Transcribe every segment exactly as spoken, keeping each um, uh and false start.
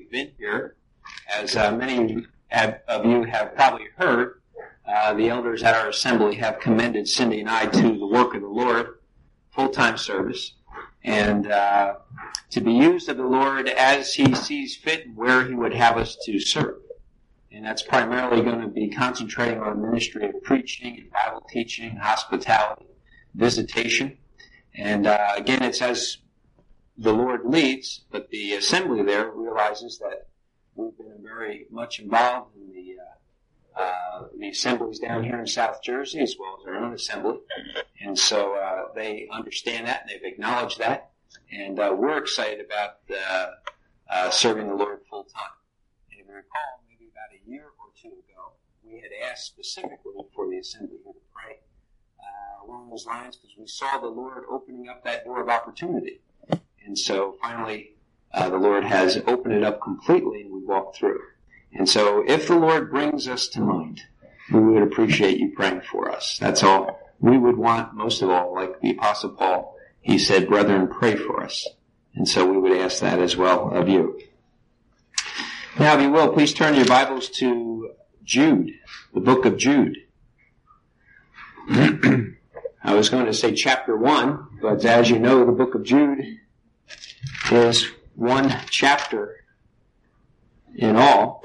you've been here. As uh, many have, of you have probably heard, uh, the elders at our assembly have commended Cindy and I to the work of the Lord, full-time service, and uh, to be used of the Lord as He sees fit and where He would have us to serve. And that's primarily going to be concentrating on the ministry of preaching and Bible teaching, hospitality, visitation. And uh, again, it's as the Lord leads, but the assembly there realizes that we've been very much involved in the uh, uh, the assemblies down here in South Jersey as well as our own assembly. And so uh, they understand that and they've acknowledged that. And uh, we're excited about uh, uh, serving the Lord full time. And if you recall, maybe about a year or two ago, we had asked specifically for the assembly here to pray uh, along those lines because we saw the Lord opening up that door of opportunity. And so finally, uh, the Lord has opened it up completely and we walked through. And so if the Lord brings us to mind, we would appreciate you praying for us. That's all we would want most of all. Like the Apostle Paul, he said, brethren, pray for us. And so we would ask that as well of you. Now, if you will, please turn your Bibles to Jude, the book of Jude. I was going to say chapter one, but as you know, the book of Jude is one chapter in all,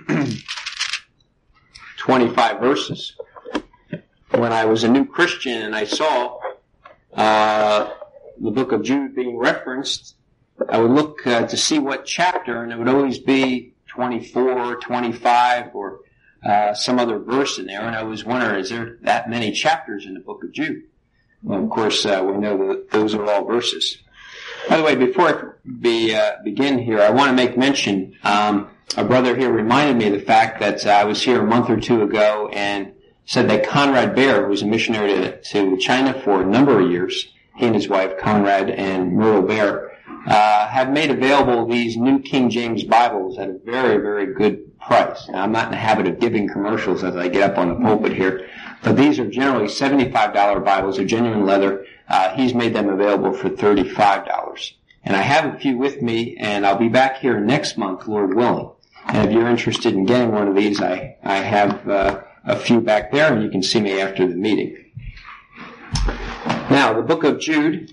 twenty-five verses. When I was a new Christian and I saw uh, the book of Jude being referenced, I would look uh, to see what chapter, and it would always be twenty-four, twenty-five, or uh, some other verse in there. And I was wondering, is there that many chapters in the book of Jude? Well, of course, uh, we know that those are all verses. By the way, before I be, uh, begin here, I want to make mention, um, a brother here reminded me of the fact that uh, I was here a month or two ago and said that Conrad Baer, who was a missionary to, to China for a number of years, he and his wife, Conrad and Myrtle Baer, uh, have made available these New King James Bibles at a very, very good price. Now, I'm not in the habit of giving commercials as I get up on the pulpit here, but these are generally seventy-five dollars Bibles. They're genuine leather. Uh, he's made them available for thirty-five dollars. And I have a few with me, and I'll be back here next month, Lord willing. And if you're interested in getting one of these, I, I have uh, a few back there, and you can see me after the meeting. Now, the book of Jude,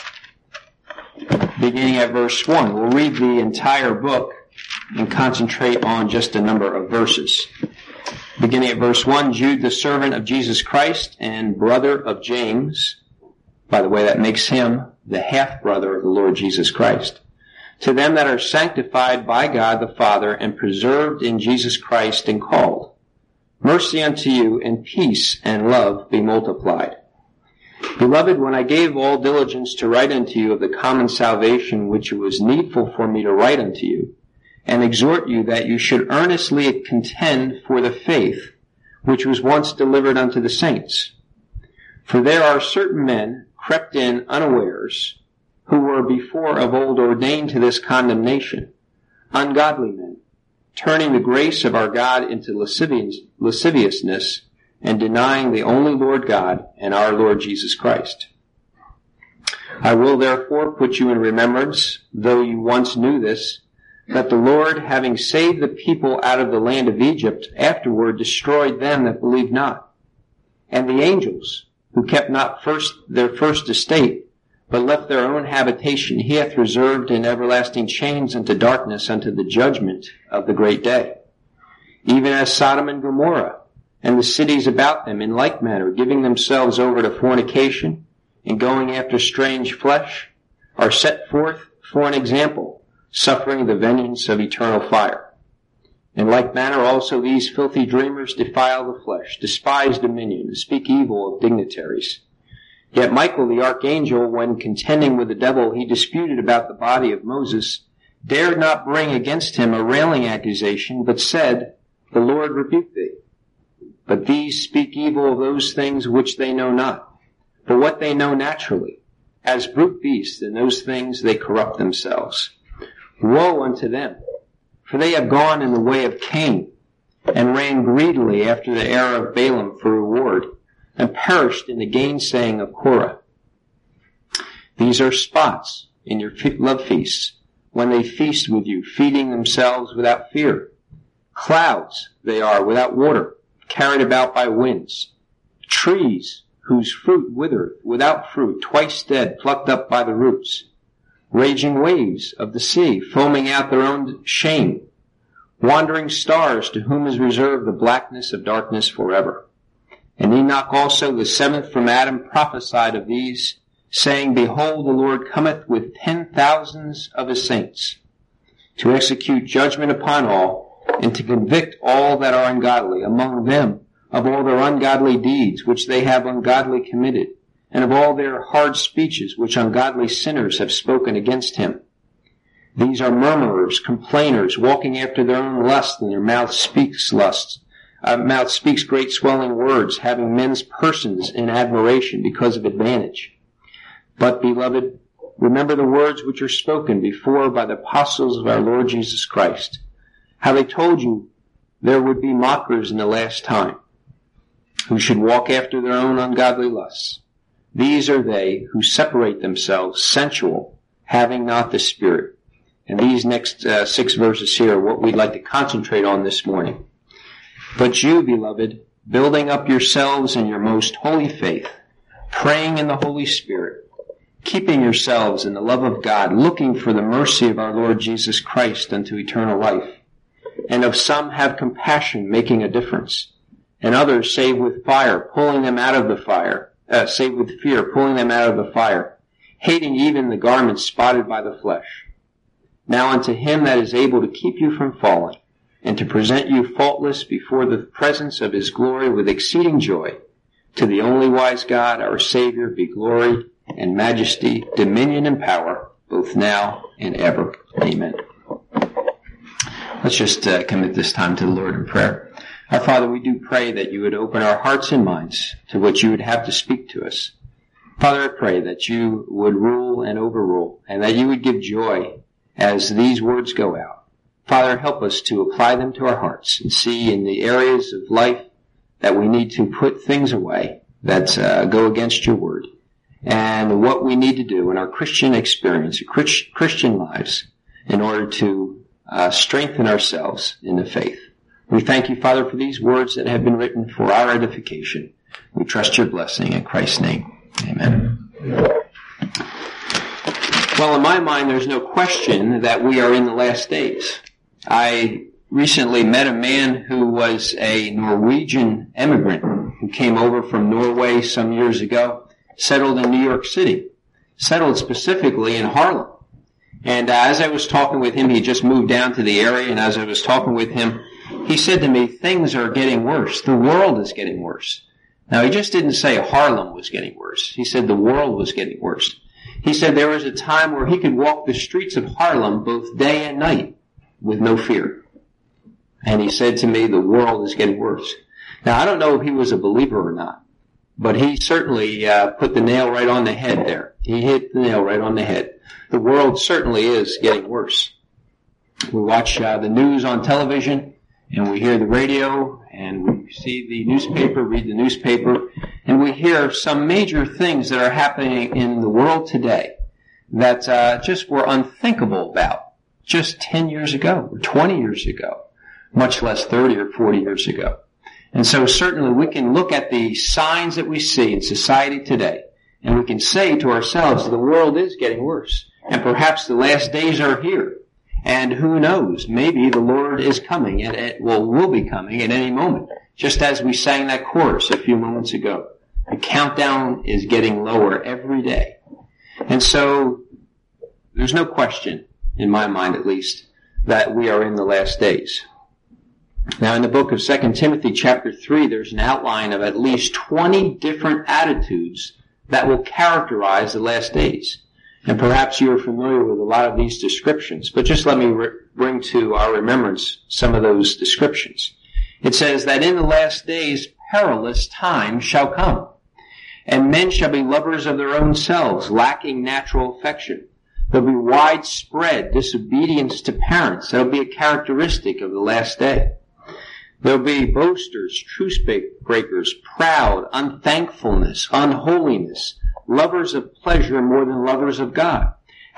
beginning at verse one. We'll read the entire book and concentrate on just a number of verses. Beginning at verse one, Jude, the servant of Jesus Christ and brother of James. By the way, that makes him the half-brother of the Lord Jesus Christ. To them that are sanctified by God the Father and preserved in Jesus Christ and called. Mercy unto you and peace and love be multiplied. Beloved, when I gave all diligence to write unto you of the common salvation which it was needful for me to write unto you, and exhort you that you should earnestly contend for the faith which was once delivered unto the saints. For there are certain men crept in unawares, who were before of old ordained to this condemnation, ungodly men, turning the grace of our God into lasciviousness, and denying the only Lord God and our Lord Jesus Christ. I will therefore put you in remembrance, though you once knew this, that the Lord, having saved the people out of the land of Egypt, afterward destroyed them that believed not. And the angels, who kept not first their first estate, but left their own habitation, he hath reserved in everlasting chains unto darkness, unto the judgment of the great day. Even as Sodom and Gomorrah, and the cities about them, in like manner, giving themselves over to fornication, and going after strange flesh, are set forth for an example, suffering the vengeance of eternal fire. In like manner also these filthy dreamers defile the flesh, despise dominion, and speak evil of dignitaries. Yet Michael the archangel, when contending with the devil, he disputed about the body of Moses, dared not bring against him a railing accusation, but said, The Lord rebuke thee. But these speak evil of those things which they know not, but what they know naturally. As brute beasts, in those things they corrupt themselves. Woe unto them! For they have gone in the way of Cain, and ran greedily after the error of Balaam for reward, and perished in the gainsaying of Korah. These are spots in your love feasts, when they feast with you, feeding themselves without fear. Clouds they are without water, carried about by winds. Trees whose fruit withereth, without fruit, twice dead, plucked up by the roots. Raging waves of the sea, foaming out their own shame. Wandering stars, to whom is reserved the blackness of darkness forever. And Enoch also, the seventh from Adam, prophesied of these, saying, Behold, the Lord cometh with ten thousands of his saints, to execute judgment upon all, and to convict all that are ungodly among them of all their ungodly deeds which they have ungodly committed, and of all their hard speeches which ungodly sinners have spoken against him. These are murmurers, complainers, walking after their own lust, and their mouth speaks lusts. Uh, mouth speaks great swelling words, having men's persons in admiration because of advantage. But, beloved, remember the words which are spoken before by the apostles of our Lord Jesus Christ, how they told you there would be mockers in the last time, who should walk after their own ungodly lusts. These are they who separate themselves sensual, having not the Spirit. And these next uh, six verses here are what we'd like to concentrate on this morning. But you, beloved, building up yourselves in your most holy faith, praying in the Holy Spirit, keeping yourselves in the love of God, looking for the mercy of our Lord Jesus Christ unto eternal life. And of some have compassion, making a difference. And others save with fire, pulling them out of the fire, uh, save with fear, pulling them out of the fire, hating even the garments spotted by the flesh. Now unto him that is able to keep you from falling, and to present you faultless before the presence of his glory with exceeding joy, to the only wise God, our Savior, be glory and majesty, dominion and power, both now and ever. Amen. Let's just uh, commit this time to the Lord in prayer. Our Father, we do pray that you would open our hearts and minds to what you would have to speak to us. Father, I pray that you would rule and overrule, and that you would give joy as these words go out. Father, help us to apply them to our hearts and see in the areas of life that we need to put things away that uh, go against your word, and what we need to do in our Christian experience, Christian lives, in order to uh, strengthen ourselves in the faith. We thank you, Father, for these words that have been written for our edification. We trust your blessing in Christ's name. Amen. Well, in my mind, there's no question that we are in the last days. I recently met a man who was a Norwegian immigrant who came over from Norway some years ago, settled in New York City, settled specifically in Harlem. And uh, as I was talking with him, he just moved down to the area, and as I was talking with him, he said to me, things are getting worse. The world is getting worse. Now, he just didn't say Harlem was getting worse. He said the world was getting worse. He said there was a time where he could walk the streets of Harlem both day and night with no fear. And he said to me, the world is getting worse. Now, I don't know if he was a believer or not, but he certainly uh, put the nail right on the head there. He hit the nail right on the head. The world certainly is getting worse. We watch uh, the news on television, and we hear the radio, and we see the newspaper, read the newspaper, and we hear some major things that are happening in the world today that uh, just were unthinkable about just ten years ago or twenty years ago, much less thirty or forty years ago. And so certainly we can look at the signs that we see in society today, and we can say to ourselves, the world is getting worse, and perhaps the last days are here. And who knows, maybe the Lord is coming, and it will, will be coming at any moment, just as we sang that chorus a few moments ago. The countdown is getting lower every day. And so there's no question, in my mind at least, that we are in the last days. Now, in the book of Second Timothy chapter three, there's an outline of at least twenty different attitudes that will characterize the last days. And perhaps you are familiar with a lot of these descriptions, but just let me re- bring to our remembrance some of those descriptions. It says that in the last days perilous times shall come, and men shall be lovers of their own selves, lacking natural affection. There'll be widespread disobedience to parents. That'll be a characteristic of the last day. There'll be boasters, truce breakers, proud, unthankfulness, unholiness, lovers of pleasure more than lovers of God,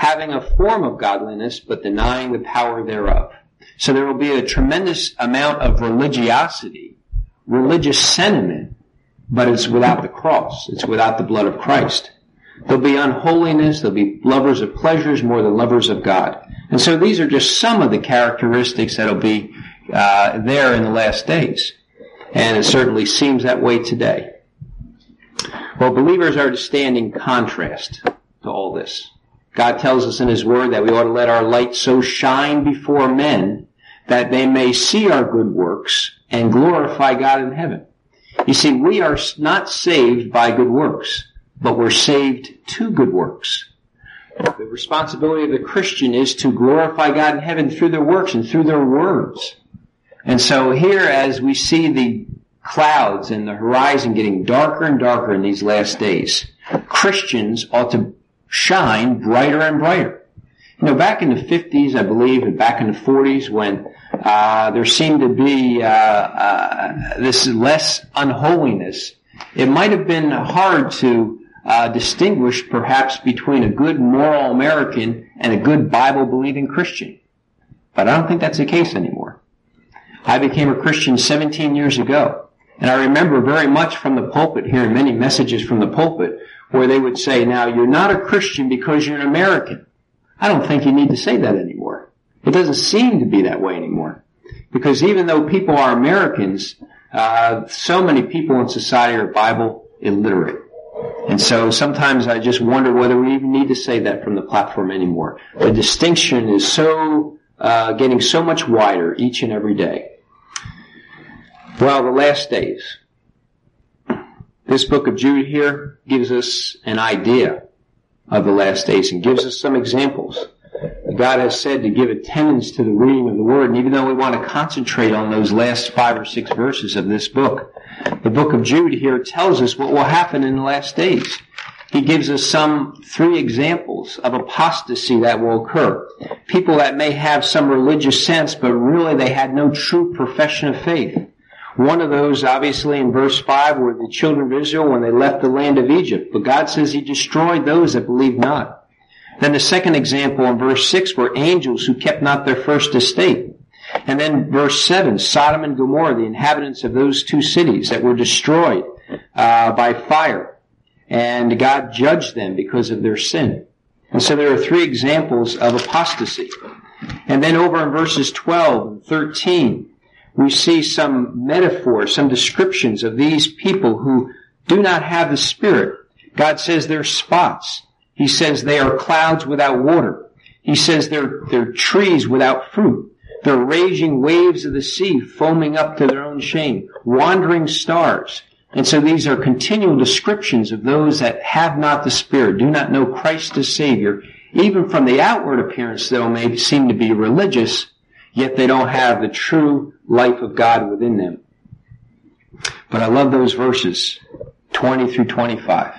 having a form of godliness, but denying the power thereof. So there will be a tremendous amount of religiosity, religious sentiment, but it's without the cross. It's without the blood of Christ. There'll be unholiness. There'll be lovers of pleasures more than lovers of God. And so these are just some of the characteristics that will be uh, there in the last days. And it certainly seems that way today. Well, believers are to stand in contrast to all this. God tells us in His Word that we ought to let our light so shine before men that they may see our good works and glorify God in heaven. You see, we are not saved by good works, but we're saved to good works. The responsibility of the Christian is to glorify God in heaven through their works and through their words. And so here, as we see the clouds and the horizon getting darker and darker in these last days, Christians ought to shine brighter and brighter. You know, back in the fifties, I believe, and back in the forties, when uh, there seemed to be uh, uh, this less unholiness, it might have been hard to uh, distinguish, perhaps, between a good moral American and a good Bible-believing Christian. But I don't think that's the case anymore. I became a Christian seventeen years ago, and I remember very much from the pulpit, hearing many messages from the pulpit, where they would say, now, you're not a Christian because you're an American. I don't think you need to say that anymore. It doesn't seem to be that way anymore. Because even though people are Americans, uh, so many people in society are Bible illiterate. And so sometimes I just wonder whether we even need to say that from the platform anymore. The distinction is so, uh, getting so much wider each and every day. Well, the last days. This book of Jude here gives us an idea of the last days and gives us some examples. God has said to give attendance to the reading of the Word, and even though we want to concentrate on those last five or six verses of this book, the book of Jude here tells us what will happen in the last days. He gives us some three examples of apostasy that will occur. People that may have some religious sense, but really they had no true profession of faith. One of those, obviously, in verse five, were the children of Israel when they left the land of Egypt. But God says He destroyed those that believed not. Then the second example in verse six were angels who kept not their first estate. And then verse seven, Sodom and Gomorrah, the inhabitants of those two cities that were destroyed uh, by fire. And God judged them because of their sin. And so there are three examples of apostasy. And then over in verses twelve and thirteen, we see some metaphors, some descriptions of these people who do not have the Spirit. God says they're spots. He says they are clouds without water. He says they're, they're trees without fruit. They're raging waves of the sea, foaming up to their own shame, wandering stars. And so these are continual descriptions of those that have not the Spirit, do not know Christ as Savior. Even from the outward appearance, though, may seem to be religious, yet they don't have the true life of God within them. But I love those verses, twenty through twenty-five.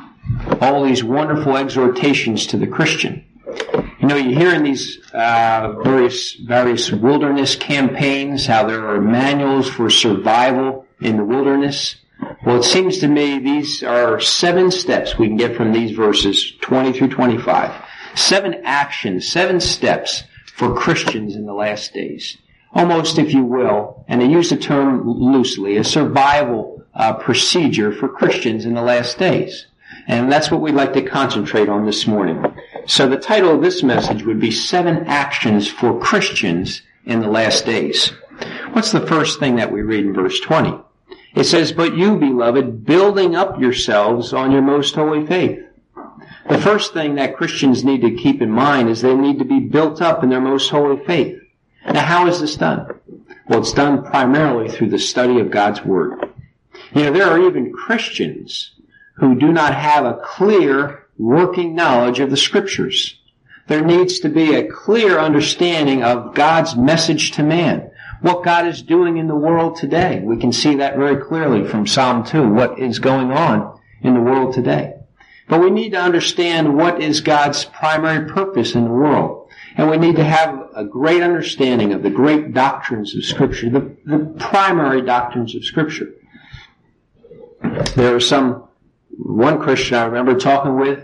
All these wonderful exhortations to the Christian. You know, you hear in these uh, various various wilderness campaigns how there are manuals for survival in the wilderness. Well, it seems to me these are seven steps we can get from these verses, twenty through twenty-five. Seven actions, seven steps for Christians in the last days. Almost, if you will, and they use the term loosely, a survival uh, procedure for Christians in the last days. And that's what we'd like to concentrate on this morning. So the title of this message would be Seven Actions for Christians in the Last Days. What's the first thing that we read in verse twenty? It says, "But you, beloved, building up yourselves on your most holy faith." The first thing that Christians need to keep in mind is they need to be built up in their most holy faith. Now, how is this done? Well, it's done primarily through the study of God's Word. You know, there are even Christians who do not have a clear working knowledge of the Scriptures. There needs to be a clear understanding of God's message to man, what God is doing in the world today. We can see that very clearly from Psalm two, what is going on in the world today. But we need to understand what is God's primary purpose in the world. And we need to have a great understanding of the great doctrines of Scripture, the, the primary doctrines of Scripture. There are some, one Christian I remember talking with,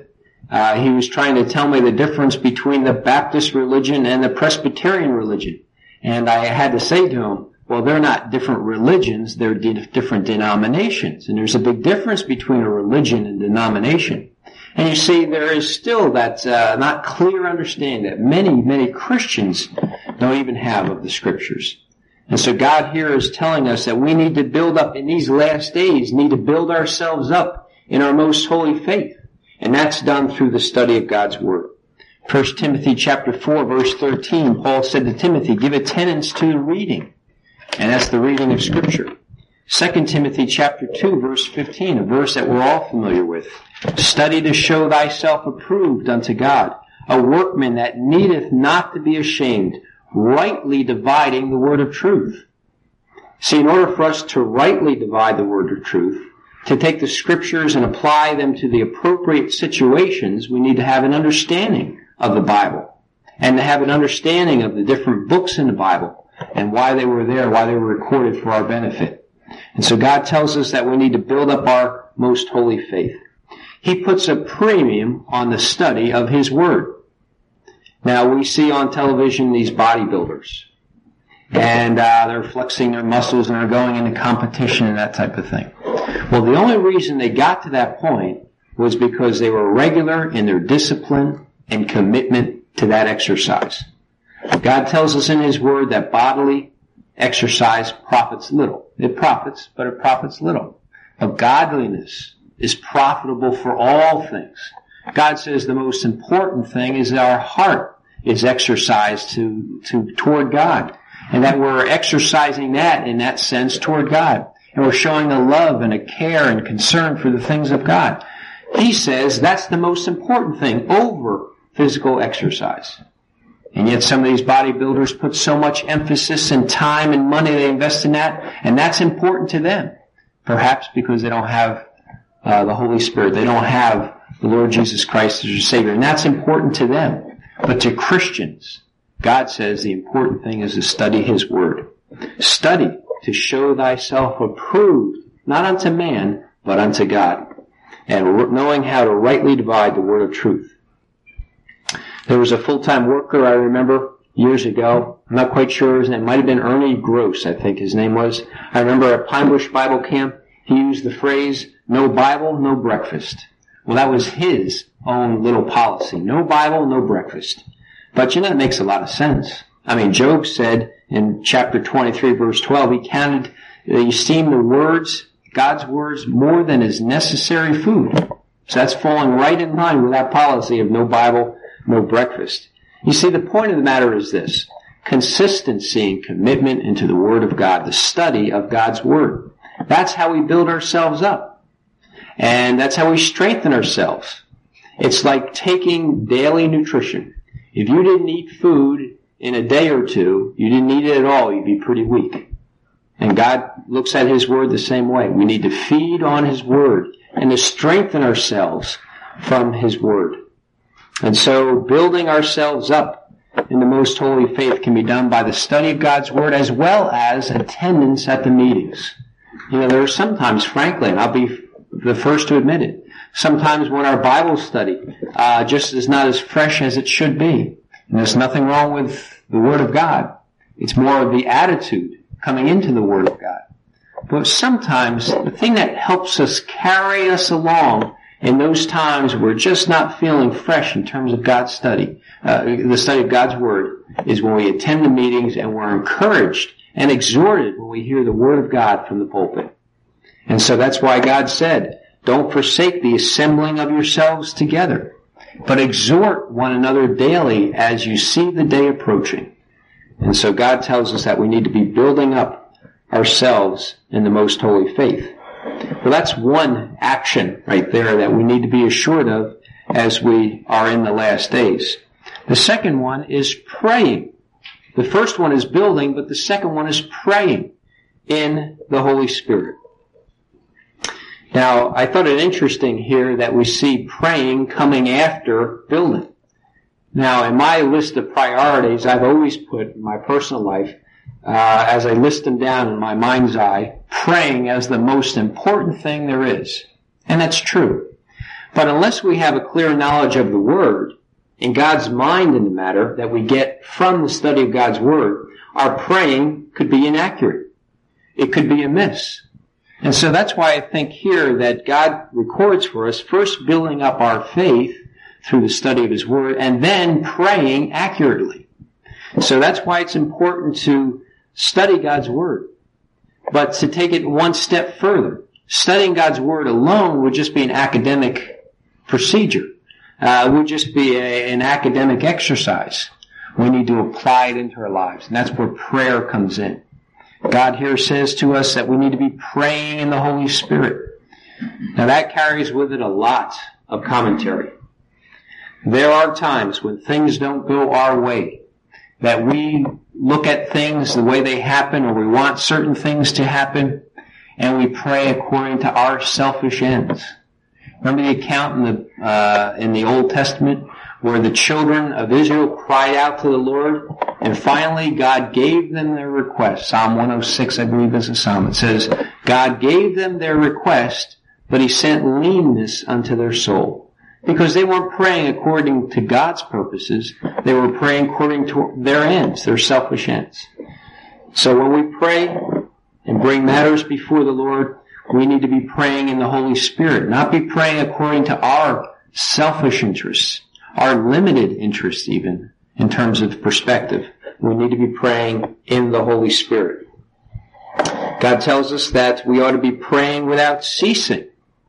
Uh, he was trying to tell me the difference between the Baptist religion and the Presbyterian religion. And I had to say to him, well, they're not different religions, they're de- different denominations. And there's a big difference between a religion and denomination. And you see, there is still that uh, not clear understanding that many, many Christians don't even have of the Scriptures. And so God here is telling us that we need to build up in these last days, need to build ourselves up in our most holy faith. And that's done through the study of God's Word. First Timothy chapter four, verse thirteen, Paul said to Timothy, give attendance to reading. And that's the reading of Scripture. Second Timothy chapter two, verse fifteen, a verse that we're all familiar with. Study to show thyself approved unto God, a workman that needeth not to be ashamed, rightly dividing the word of truth. See, in order for us to rightly divide the word of truth, to take the Scriptures and apply them to the appropriate situations, we need to have an understanding of the Bible, and to have an understanding of the different books in the Bible, and why they were there, why they were recorded for our benefit. And so God tells us that we need to build up our most holy faith. He puts a premium on the study of His Word. Now, we see on television these bodybuilders, and uh, they're flexing their muscles and they're going into competition and that type of thing. Well, the only reason they got to that point was because they were regular in their discipline and commitment to that exercise. God tells us in His Word that bodily exercise profits little. It profits, but it profits little. But godliness is profitable for all things. God says the most important thing is our heart is exercised to, to, toward God. And that we're exercising that in that sense toward God. And we're showing a love and a care and concern for the things of God. He says that's the most important thing over physical exercise. And yet some of these bodybuilders put so much emphasis and time and money they invest in that, and that's important to them. Perhaps because they don't have uh, the Holy Spirit. They don't have the Lord Jesus Christ as your Savior. And that's important to them. But to Christians, God says the important thing is to study His Word. Study to show thyself approved, not unto man, but unto God. And knowing how to rightly divide the word of truth. There was a full-time worker I remember years ago. I'm not quite sure his name. It might have been Ernie Gross, I think his name was. I remember at Pine Bush Bible Camp, he used the phrase, no Bible, no breakfast. Well, that was his own little policy. No Bible, no breakfast. But you know, it makes a lot of sense. I mean, Job said in chapter twenty-three, verse twelve, he counted, he esteemed the words, God's words, more than his necessary food. So that's falling right in line with that policy of no Bible, no breakfast. You see, the point of the matter is this. Consistency and commitment into the Word of God, the study of God's Word. That's how we build ourselves up. And that's how we strengthen ourselves. It's like taking daily nutrition. If you didn't eat food in a day or two, you didn't eat it at all, you'd be pretty weak. And God looks at His Word the same way. We need to feed on His Word and to strengthen ourselves from His Word. And so building ourselves up in the most holy faith can be done by the study of God's Word as well as attendance at the meetings. You know, there are sometimes, frankly, and I'll be the first to admit it, sometimes when our Bible study uh, just is not as fresh as it should be. And there's nothing wrong with the Word of God. It's more of the attitude coming into the Word of God. But sometimes the thing that helps us carry us along in those times we're just not feeling fresh in terms of God's study, uh, the study of God's Word, is when we attend the meetings and we're encouraged and exhorted when we hear the Word of God from the pulpit. And so that's why God said, don't forsake the assembling of yourselves together, but exhort one another daily as you see the day approaching. And so God tells us that we need to be building up ourselves in the most holy faith. Well, that's one action right there that we need to be assured of as we are in the last days. The second one is praying. The first one is building, but the second one is praying in the Holy Spirit. Now, I thought it interesting here that we see praying coming after building. Now, in my list of priorities, I've always put in my personal life, uh, as I list them down in my mind's eye, praying as the most important thing there is. And that's true. But unless we have a clear knowledge of the Word and God's mind in the matter that we get from the study of God's Word, our praying could be inaccurate. It could be amiss. And so that's why I think here that God records for us first building up our faith through the study of His Word and then praying accurately. So that's why it's important to study God's Word. But to take it one step further, studying God's Word alone would just be an academic procedure. Uh, it would just be a, an academic exercise. We need to apply it into our lives. And that's where prayer comes in. God here says to us that we need to be praying in the Holy Spirit. Now that carries with it a lot of commentary. There are times when things don't go our way, that we look at things the way they happen, or we want certain things to happen, and we pray according to our selfish ends. Remember the account in the uh, in the Old Testament where the children of Israel cried out to the Lord, and finally God gave them their request. Psalm one oh six, I believe, is a psalm. It says, God gave them their request, but He sent leanness unto their soul. Because they weren't praying according to God's purposes. They were praying according to their ends, their selfish ends. So when we pray and bring matters before the Lord, we need to be praying in the Holy Spirit, not be praying according to our selfish interests, our limited interests even, in terms of perspective. We need to be praying in the Holy Spirit. God tells us that we ought to be praying without ceasing,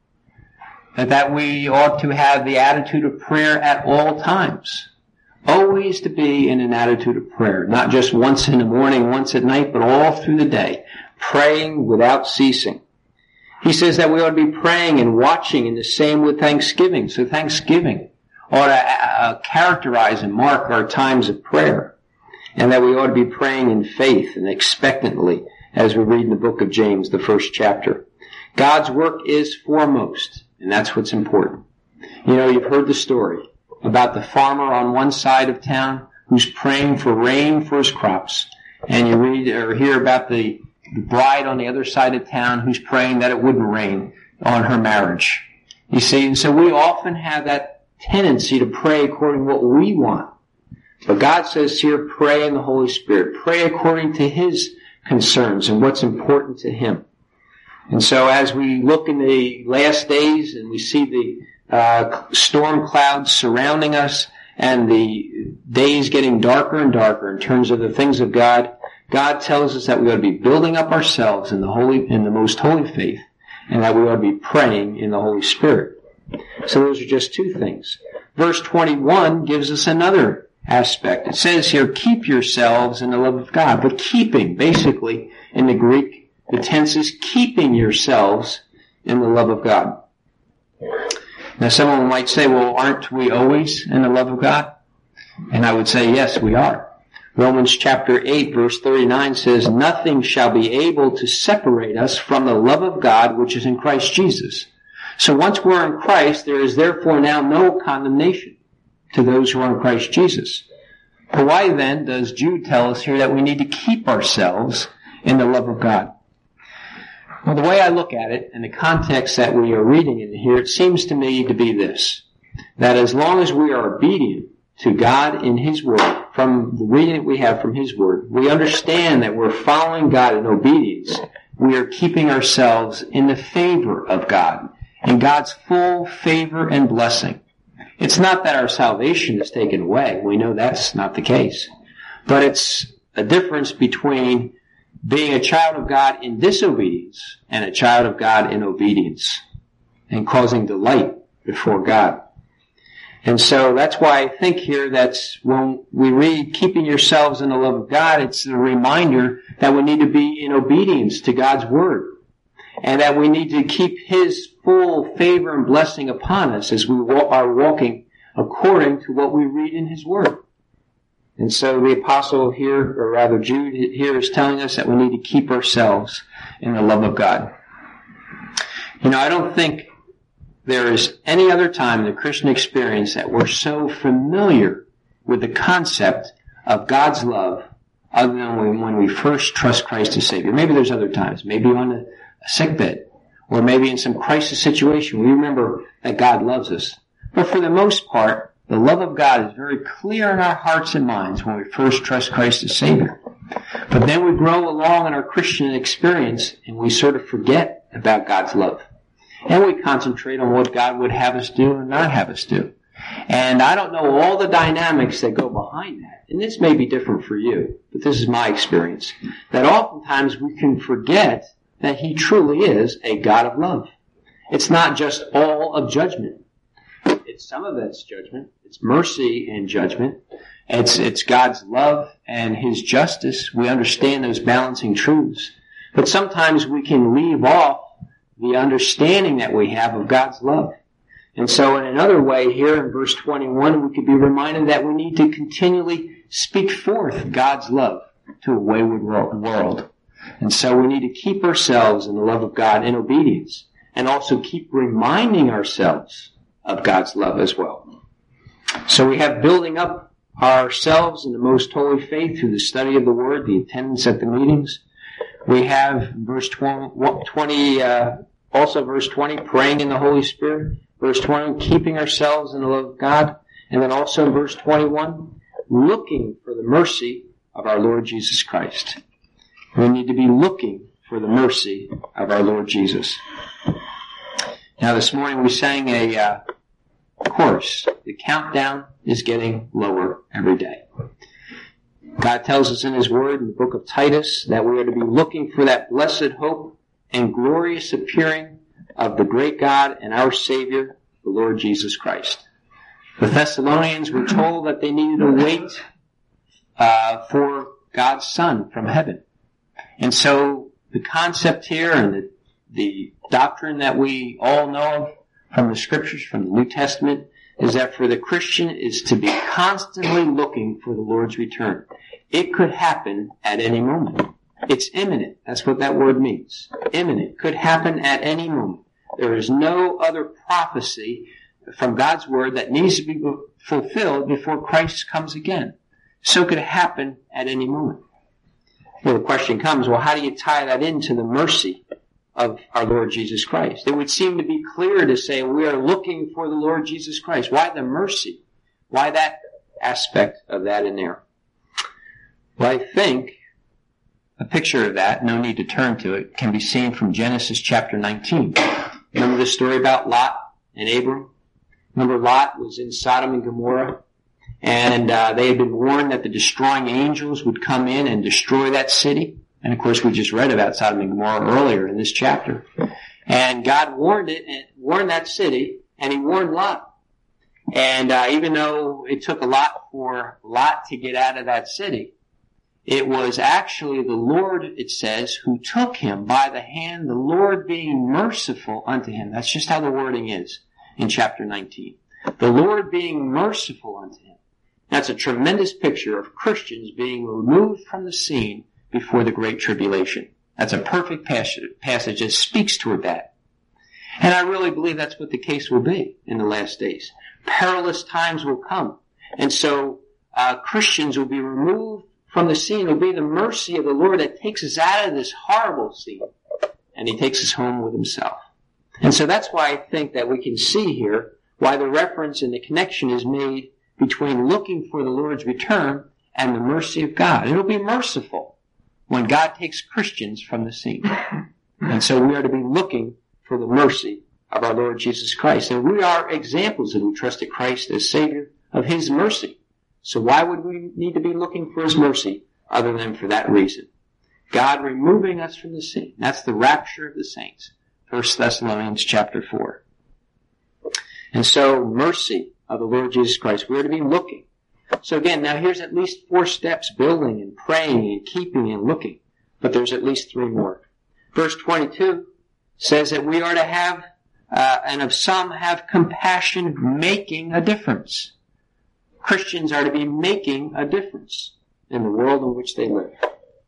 and that we ought to have the attitude of prayer at all times. Always to be in an attitude of prayer, not just once in the morning, once at night, but all through the day, praying without ceasing. He says that we ought to be praying and watching, and the same with thanksgiving. So thanksgiving ought to uh, characterize and mark our times of prayer, and that we ought to be praying in faith and expectantly, as we read in the book of James, the first chapter. God's work is foremost, and that's what's important. You know, you've heard the story about the farmer on one side of town who's praying for rain for his crops, and you read or hear about the The bride on the other side of town who's praying that it wouldn't rain on her marriage. You see, and so we often have that tendency to pray according to what we want. But God says here, pray in the Holy Spirit. Pray according to His concerns and what's important to Him. And so as we look in the last days and we see the uh, storm clouds surrounding us and the days getting darker and darker in terms of the things of God, God tells us that we ought to be building up ourselves in the holy, in the most holy faith, and that we ought to be praying in the Holy Spirit. So those are just two things. Verse twenty-one gives us another aspect. It says here, keep yourselves in the love of God. But keeping, basically, in the Greek, the tense is keeping yourselves in the love of God. Now someone might say, well, aren't we always in the love of God? And I would say, yes, we are. Romans chapter eight, verse thirty-nine says, nothing shall be able to separate us from the love of God which is in Christ Jesus. So once we're in Christ, there is therefore now no condemnation to those who are in Christ Jesus. But why then does Jude tell us here that we need to keep ourselves in the love of God? Well, the way I look at it, in the context that we are reading in here, it seems to me to be this, that as long as we are obedient to God in His Word, from the reading that we have from His Word, we understand that we're following God in obedience. We are keeping ourselves in the favor of God, in God's full favor and blessing. It's not that our salvation is taken away. We know that's not the case. But it's a difference between being a child of God in disobedience and a child of God in obedience, and causing delight before God. And so that's why I think here that when we read keeping yourselves in the love of God, it's a reminder that we need to be in obedience to God's Word, and that we need to keep His full favor and blessing upon us as we are walking according to what we read in His Word. And so the apostle here, or rather Jude here, is telling us that we need to keep ourselves in the love of God. You know, I don't think there is any other time in the Christian experience that we're so familiar with the concept of God's love other than when we first trust Christ as Savior. Maybe there's other times, maybe on a sickbed, or maybe in some crisis situation, we remember that God loves us. But for the most part, the love of God is very clear in our hearts and minds when we first trust Christ as Savior. But then we grow along in our Christian experience and we sort of forget about God's love. And we concentrate on what God would have us do and not have us do. And I don't know all the dynamics that go behind that. And this may be different for you, but this is my experience. That oftentimes we can forget that He truly is a God of love. It's not just all of judgment. It's some of it's judgment. It's mercy and judgment. It's, it's God's love and His justice. We understand those balancing truths. But sometimes we can leave off the understanding that we have of God's love. And so in another way here in verse twenty-one, we could be reminded that we need to continually speak forth God's love to a wayward world. And so we need to keep ourselves in the love of God in obedience, and also keep reminding ourselves of God's love as well. So we have building up ourselves in the most holy faith through the study of the Word, the attendance at the meetings. We have verse twenty, uh, also verse twenty, praying in the Holy Spirit. Verse twenty, keeping ourselves in the love of God. And then also in verse twenty-one, looking for the mercy of our Lord Jesus Christ. We need to be looking for the mercy of our Lord Jesus. Now this morning we sang a uh, chorus. The countdown is getting lower every day. God tells us in His Word in the book of Titus that we are to be looking for that blessed hope and glorious appearing of the great God and our Savior, the Lord Jesus Christ. The Thessalonians were told that they needed to wait uh, for God's Son from heaven. And so the concept here and the, the doctrine that we all know of from the Scriptures, from the New Testament, is that for the Christian is to be constantly looking for the Lord's return. It could happen at any moment. It's imminent. That's what that word means. Imminent. Could happen at any moment. There is no other prophecy from God's Word that needs to be fulfilled before Christ comes again. So it could happen at any moment. Well, the question comes, well, how do you tie that into the mercy of our Lord Jesus Christ? It would seem to be clear to say we are looking for the Lord Jesus Christ. Why the mercy? Why that aspect of that in there? Well, I think a picture of that, no need to turn to it, can be seen from Genesis chapter nineteen. Remember the story about Lot and Abram? Remember Lot was in Sodom and Gomorrah, and uh, they had been warned that the destroying angels would come in and destroy that city. And of course, we just read about Sodom and Gomorrah earlier in this chapter. And God warned it, and warned that city, and He warned Lot. And uh, even though it took a lot for Lot to get out of that city, it was actually the Lord, it says, who took him by the hand, the Lord being merciful unto him. That's just how the wording is in chapter nineteen. The Lord being merciful unto him. That's a tremendous picture of Christians being removed from the scene before the Great Tribulation. That's a perfect passage that speaks toward that. And I really believe that's what the case will be in the last days. Perilous times will come. And so uh, Christians will be removed from the scene. It will be the mercy of the Lord that takes us out of this horrible scene, and He takes us home with Himself. And so that's why I think that we can see here why the reference and the connection is made between looking for the Lord's return and the mercy of God. It'll be merciful when God takes Christians from the scene. And so we are to be looking for the mercy of our Lord Jesus Christ. And we are examples that we trusted Christ as Savior of His mercy. So why would we need to be looking for His mercy other than for that reason? God removing us from the scene. That's the rapture of the saints. First Thessalonians chapter four. And so mercy of the Lord Jesus Christ. We're to be looking. So again, now here's at least four steps: building and praying and keeping and looking. But there's at least three more. Verse twenty-two says that we are to have, uh, and of some have compassion, making a difference. Christians are to be making a difference in the world in which they live.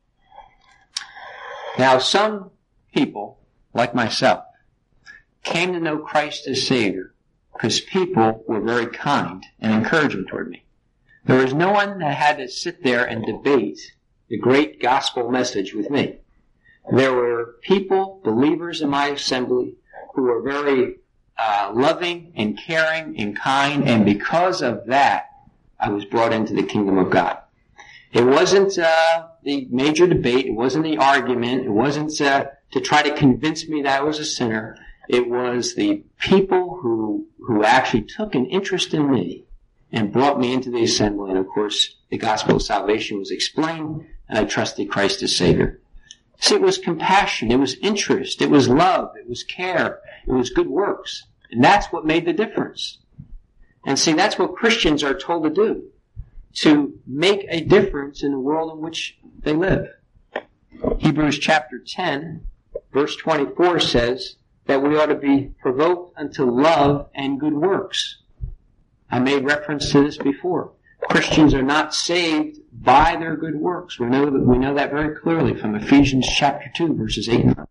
Now, some people, like myself, came to know Christ as Savior because people were very kind and encouraging toward me. There was no one that had to sit there and debate the great gospel message with me. There were people, believers in my assembly, who were very uh, loving and caring and kind, and because of that, I was brought into the kingdom of God. It wasn't uh, the major debate. It wasn't the argument. It wasn't uh, to try to convince me that I was a sinner. It was the people who who actually took an interest in me and brought me into the assembly. And of course, the gospel of salvation was explained, and I trusted Christ as Savior. See, it was compassion. It was interest. It was love. It was care. It was good works. And that's what made the difference. And see, that's what Christians are told to do, to make a difference in the world in which they live. Hebrews chapter ten, verse twenty-four says that we ought to be provoked unto love and good works. I made reference to this before. Christians are not saved by their good works. We know that, we know that very clearly from Ephesians chapter two, verses eight and nine.